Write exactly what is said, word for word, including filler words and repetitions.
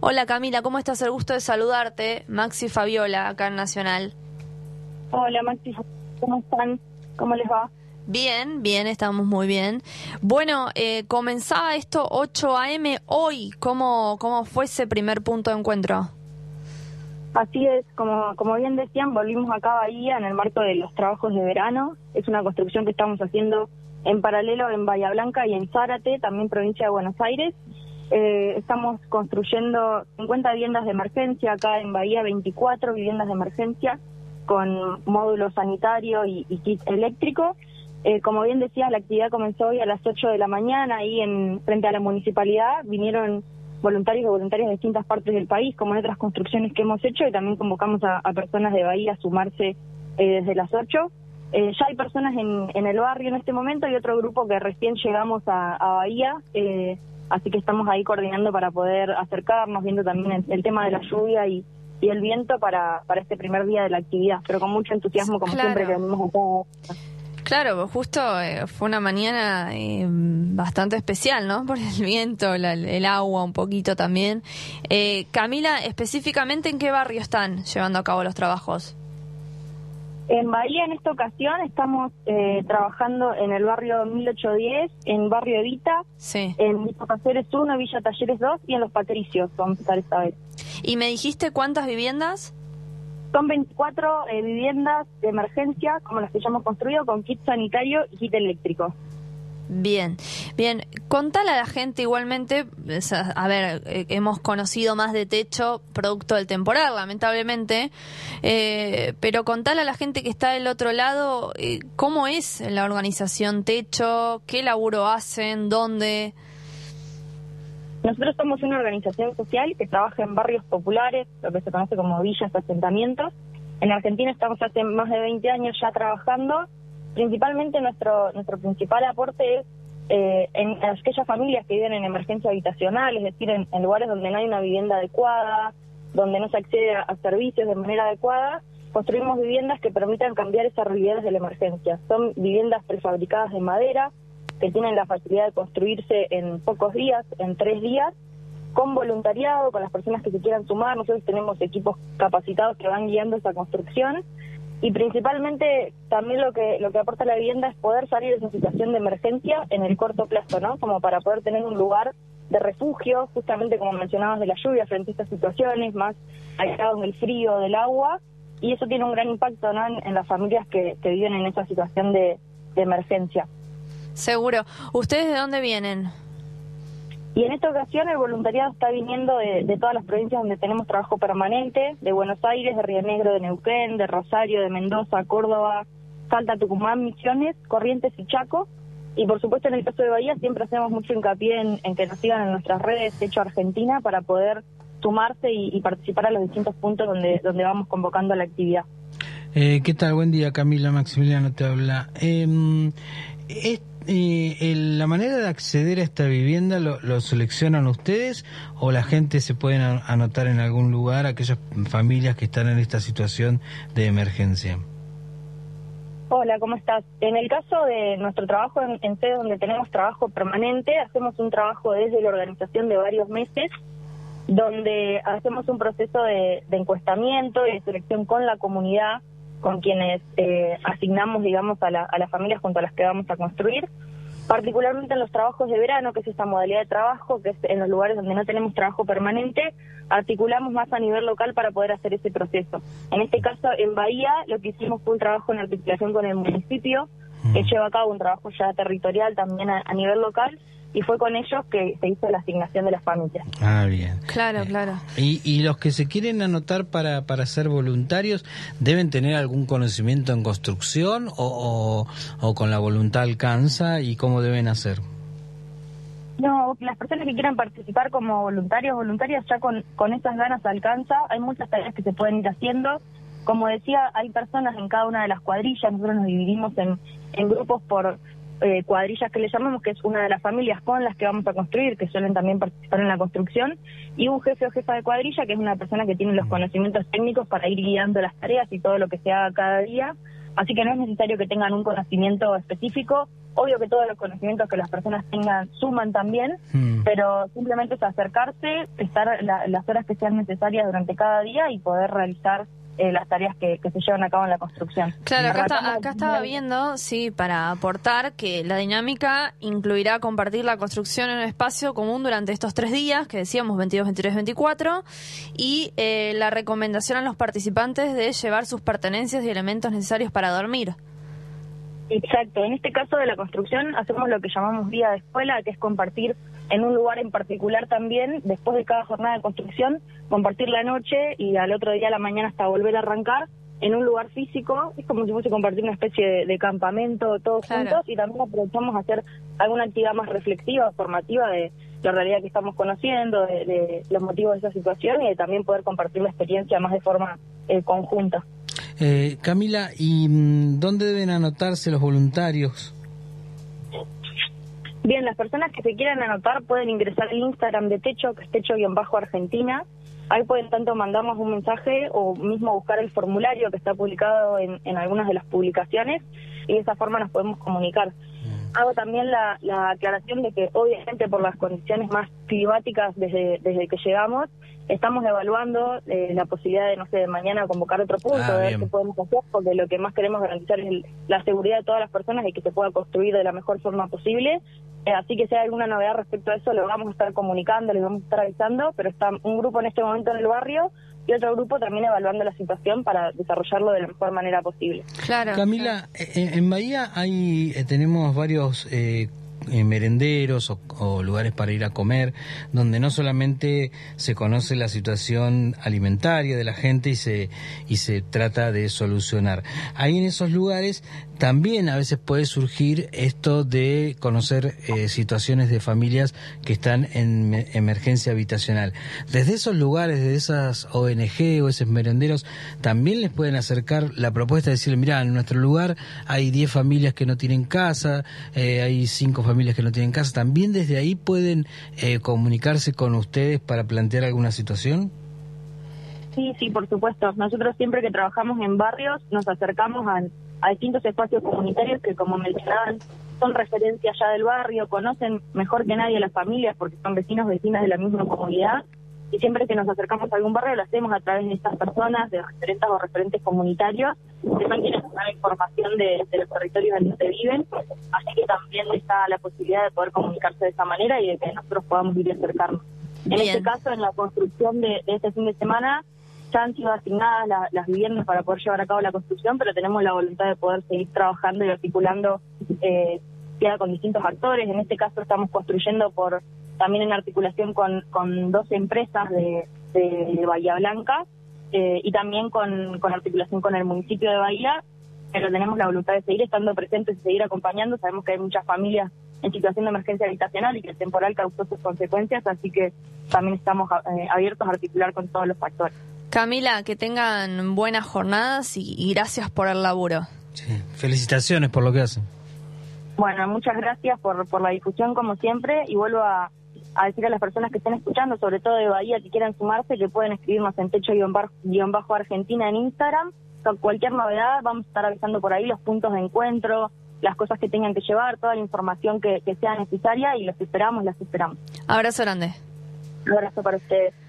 Hola Camila, ¿cómo estás? El gusto de saludarte. Maxi Fabiola, acá en Nacional. Hola Maxi, ¿cómo están? ¿Cómo les va? Bien, bien, estamos muy bien. Bueno, eh, comenzaba esto ocho a eme hoy. ¿Cómo, cómo fue ese primer punto de encuentro? Así es, como, como bien decían, volvimos acá a Bahía en el marco de los trabajos de verano. Es una construcción que estamos haciendo en paralelo en Bahía Blanca y en Zárate, también provincia de Buenos Aires. Eh, estamos construyendo cincuenta viviendas de emergencia, acá en Bahía veinticuatro viviendas de emergencia con módulo sanitario y, y kit eléctrico. Eh, como bien decía, la actividad comenzó hoy a las ocho de la mañana, ahí en frente a la municipalidad. Vinieron voluntarios y voluntarias de distintas partes del país, como en otras construcciones que hemos hecho, y también convocamos a, a personas de Bahía a sumarse eh, desde las ocho. Eh, ya hay personas en, en el barrio en este momento y otro grupo que recién llegamos a, a Bahía, eh, así que estamos ahí coordinando para poder acercarnos, viendo también el, el tema de la lluvia y, y el viento para, para este primer día de la actividad, pero con mucho entusiasmo, como Claro. siempre que venimos acá. Claro, justo eh, fue una mañana eh, bastante especial, ¿no? Por el viento, la, el agua un poquito también. Eh, Camila, específicamente, ¿en qué barrio están llevando a cabo los trabajos? En Bahía, en esta ocasión, estamos eh, trabajando en el barrio mil ochocientos diez, en barrio Evita, sí. en Villa Talleres uno, Villa Talleres dos y en Los Patricios, vamos a estar esta vez. ¿Y me dijiste cuántas viviendas? Son veinticuatro eh, viviendas de emergencia, como las que ya hemos construido, con kit sanitario y kit eléctrico. Bien, bien. Contale a la gente igualmente, a ver, eh, hemos conocido más de techo producto del temporal, lamentablemente, eh, pero contale a la gente que está del otro lado, eh, ¿cómo es la organización Techo? ¿Qué laburo hacen? ¿Dónde? Nosotros somos una organización social que trabaja en barrios populares, lo que se conoce como villas, asentamientos. En Argentina estamos hace más de veinte años ya trabajando. Principalmente nuestro nuestro principal aporte es eh, en aquellas familias que viven en emergencia habitacional, es decir, en, en lugares donde no hay una vivienda adecuada, donde no se accede a, a servicios de manera adecuada. Construimos viviendas que permitan cambiar esas realidades de la emergencia. Son viviendas prefabricadas de madera, que tienen la facilidad de construirse en pocos días, en tres días, con voluntariado, con las personas que se quieran sumar. Nosotros tenemos equipos capacitados que van guiando esa construcción, y principalmente también lo que lo que aporta la vivienda es poder salir de esa situación de emergencia en el corto plazo, ¿no? Como para poder tener un lugar de refugio, justamente como mencionabas, de la lluvia frente a estas situaciones, más aislados del frío, del agua, y eso tiene un gran impacto, ¿no? en, en las familias que, que viven en esa situación de, de emergencia. Seguro. ¿Ustedes de dónde vienen? Y en esta ocasión el voluntariado está viniendo de, de todas las provincias donde tenemos trabajo permanente, de Buenos Aires, de Río Negro, de Neuquén, de Rosario, de Mendoza, Córdoba, Salta, Tucumán, Misiones, Corrientes y Chaco. Y por supuesto en el caso de Bahía siempre hacemos mucho hincapié en, en que nos sigan en nuestras redes Techo Argentina para poder sumarse y, y participar a los distintos puntos donde, donde vamos convocando la actividad. Eh, ¿Qué tal? Buen día, Camila. Maximiliano te habla. Eh, es, eh, el, ¿La manera de acceder a esta vivienda lo, lo seleccionan ustedes o la gente se pueden anotar en algún lugar, aquellas familias que están en esta situación de emergencia? Hola, ¿cómo estás? En el caso de nuestro trabajo en, en sede donde tenemos trabajo permanente, hacemos un trabajo desde la organización de varios meses, donde hacemos un proceso de, de encuestamiento y de selección con la comunidad, con quienes eh, asignamos, digamos, a, la, a las familias junto a las que vamos a construir, particularmente en los trabajos de verano, que es esta modalidad de trabajo, que es en los lugares donde no tenemos trabajo permanente, articulamos más a nivel local para poder hacer ese proceso. En este caso, en Bahía, lo que hicimos fue un trabajo en articulación con el municipio, que lleva a cabo un trabajo ya territorial también a, a nivel local, y fue con ellos que se hizo la asignación de las familias. Ah, bien. Claro, claro. Y, y los que se quieren anotar para, para ser voluntarios, ¿deben tener algún conocimiento en construcción o, o, o con la voluntad alcanza? ¿Y cómo deben hacer? No, las personas que quieran participar como voluntarios, voluntarias, ya con, con esas ganas alcanza. Hay muchas tareas que se pueden ir haciendo. Como decía, hay personas en cada una de las cuadrillas. Nosotros nos dividimos en, en grupos por eh, cuadrillas que le llamamos, que es una de las familias con las que vamos a construir, que suelen también participar en la construcción, y un jefe o jefa de cuadrilla, que es una persona que tiene los conocimientos técnicos para ir guiando las tareas y todo lo que se haga cada día. Así que no es necesario que tengan un conocimiento específico. Obvio que todos los conocimientos que las personas tengan suman también, mm. pero simplemente es acercarse, estar la, las horas que sean necesarias durante cada día y poder realizar eh, las tareas que, que se llevan a cabo en la construcción. Claro, acá, está, acá estaba viendo, sí, para aportar que la dinámica incluirá compartir la construcción en un espacio común durante estos tres días, que decíamos veintidós, veintitrés, veinticuatro, y eh, la recomendación a los participantes de llevar sus pertenencias y elementos necesarios para dormir. Exacto, en este caso de la construcción hacemos lo que llamamos día de escuela, que es compartir en un lugar en particular también, después de cada jornada de construcción, compartir la noche y al otro día a la mañana hasta volver a arrancar en un lugar físico. Es como si fuese compartir una especie de, de campamento todos claro. juntos, y también aprovechamos a hacer alguna actividad más reflexiva, formativa de la realidad que estamos conociendo, de, de los motivos de esa situación, y de también poder compartir la experiencia más de forma eh, conjunta. Eh, Camila, ¿y dónde deben anotarse los voluntarios? Bien, las personas que se quieran anotar pueden ingresar al Instagram de Techo, que es Techo-Argentina. Ahí pueden tanto mandarnos un mensaje o mismo buscar el formulario que está publicado en, en algunas de las publicaciones, y de esa forma nos podemos comunicar. Hago también la, la aclaración de que obviamente por las condiciones más climáticas desde, desde que llegamos, estamos evaluando eh, la posibilidad de, no sé, de mañana convocar otro punto, ah, de ver qué podemos hacer, porque lo que más queremos garantizar es el, la seguridad de todas las personas y que se pueda construir de la mejor forma posible. Eh, así que si hay alguna novedad respecto a eso, lo vamos a estar comunicando, les vamos a estar avisando, pero está un grupo en este momento en el barrio y otro grupo también evaluando la situación para desarrollarlo de la mejor manera posible. Claro. Camila, en, en Bahía hay eh, tenemos varios eh, eh, merenderos o, o lugares para ir a comer, donde no solamente se conoce la situación alimentaria de la gente y se y se trata de solucionar. Ahí en esos lugares también a veces puede surgir esto de conocer eh, situaciones de familias que están en emergencia habitacional. Desde esos lugares, desde esas O N G o esos merenderos, también les pueden acercar la propuesta de decirle, mirá, en nuestro lugar hay diez familias que no tienen casa, eh, hay cinco familias que no tienen casa. ¿También desde ahí pueden eh, comunicarse con ustedes para plantear alguna situación? Sí, sí, por supuesto. Nosotros siempre que trabajamos en barrios nos acercamos a... a distintos espacios comunitarios que, como mencionaban, son referencias ya del barrio, conocen mejor que nadie a las familias porque son vecinos, vecinas de la misma comunidad, y siempre que nos acercamos a algún barrio lo hacemos a través de estas personas, de referentes o referentes comunitarios, que son quienes nos dan información de, de los territorios en los que viven, así que también está la posibilidad de poder comunicarse de esa manera y de que nosotros podamos ir a acercarnos. En Bien. este caso, en la construcción de, de este fin de semana, ya han sido asignadas la, las viviendas para poder llevar a cabo la construcción, pero tenemos la voluntad de poder seguir trabajando y articulando eh, queda con distintos actores. En este caso estamos construyendo por también en articulación con, con dos empresas de, de Bahía Blanca eh, y también con, con articulación con el municipio de Bahía, pero tenemos la voluntad de seguir estando presentes y seguir acompañando. Sabemos que hay muchas familias en situación de emergencia habitacional y que el temporal causó sus consecuencias, así que también estamos eh, abiertos a articular con todos los factores. Camila, que tengan buenas jornadas y, y gracias por el laburo. Sí, felicitaciones por lo que hacen. Bueno, muchas gracias por, por la difusión como siempre, y vuelvo a, a decir a las personas que estén escuchando, sobre todo de Bahía, que quieran sumarse, que pueden escribirnos en Techo-Argentina en Instagram. Con cualquier novedad vamos a estar avisando por ahí los puntos de encuentro, las cosas que tengan que llevar, toda la información que, que sea necesaria, y los esperamos, las esperamos. Abrazo grande. Un abrazo para ustedes.